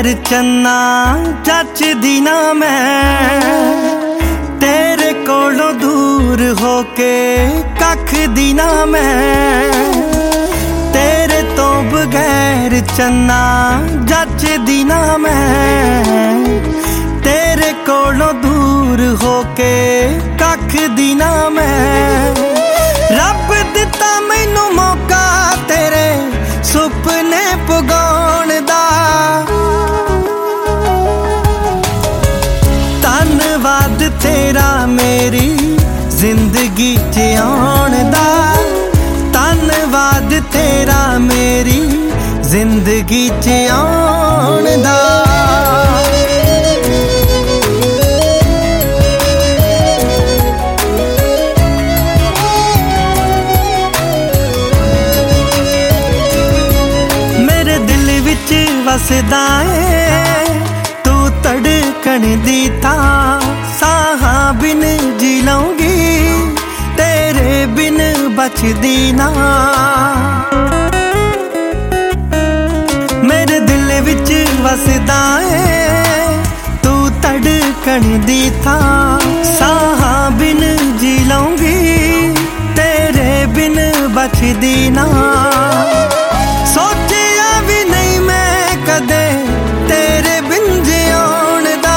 बगैर चन्ना जचदी ना मैं, तेरे कोलों दूर होके कख दी ना मैं। तेरे तो बगैर चन्ना जचदी ना मैं, तेरे कोलों दूर होके कख दी ना मैं। रब दिता मैनू मौका तेरे सुपने पुगाउण दा, धन्नवाद तेरा मेरी जिंदगी च आउण दा, धन्नवाद तेरा मेरी जिंदगी च आउण दा। वसदा है तू धड़कन दी थां, साहां बिन जी लऊंगी तेरे बिन बचदी ना। मेरे दिल विच वसदा है तू धड़कन दी थां, साहां बिन जी लऊंगी तेरे बिन बचदी ना। कदे तेरे बिन जिउण दा,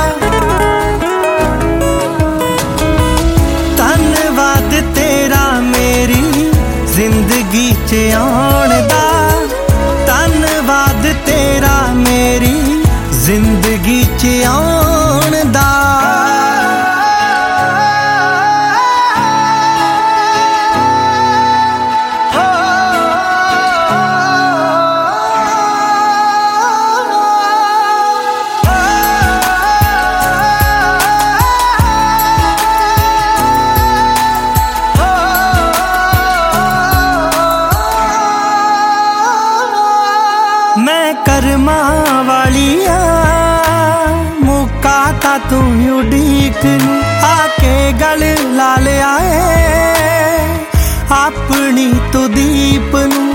धन्नवाद तेरा मेरी जिंदगी च आउण दा, धन्नवाद तेरा मेरी जिंदगी च आउण दा। मैं कर्मा वाली मुका ता तू उड़ीक आके गल ला लिया है अपनी तो दीप नू।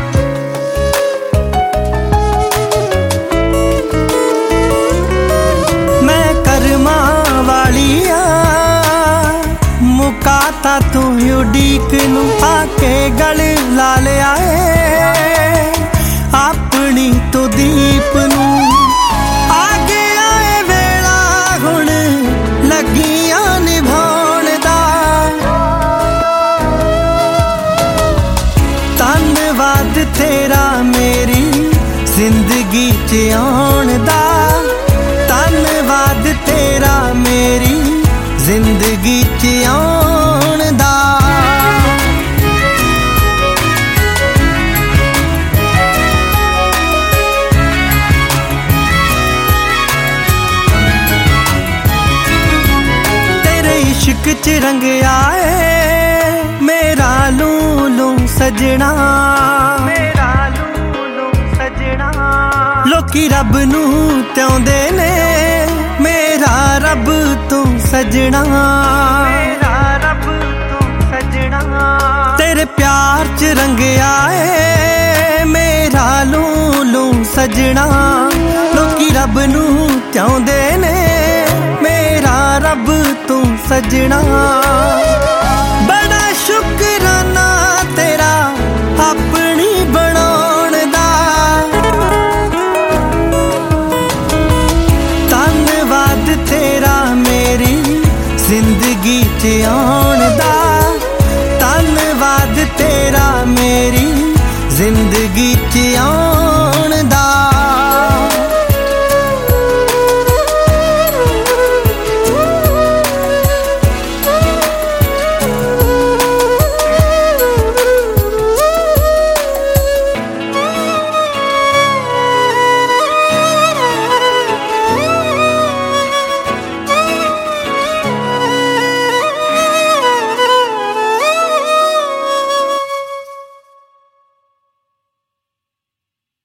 मैं कर्मा वाली मुका ता तू उड़ीक आके गल ला लिया है अपनी तो दीप नू। आगे आए वेला हुण लगियां निभाउण दा, धन्नवाद तेरा मेरी जिंदगी च आउण दा, धन्नवाद तेरा मेरी जिंदगी च आउण दा। इश्क च रंग आए मेरा लूलू सजना, मेरा लूलू सजना। लोकी रब नू त्योंदे ने मेरा रब तू सजना, मेरा रब तू सजना। तेरे प्यार च रंग आए मेरा लूलू सजना, लोकी रब नू त्योंदे ने मेरा रब तू सजना।